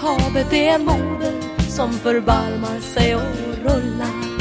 Havet är en moder som förbarmar sig och rullar.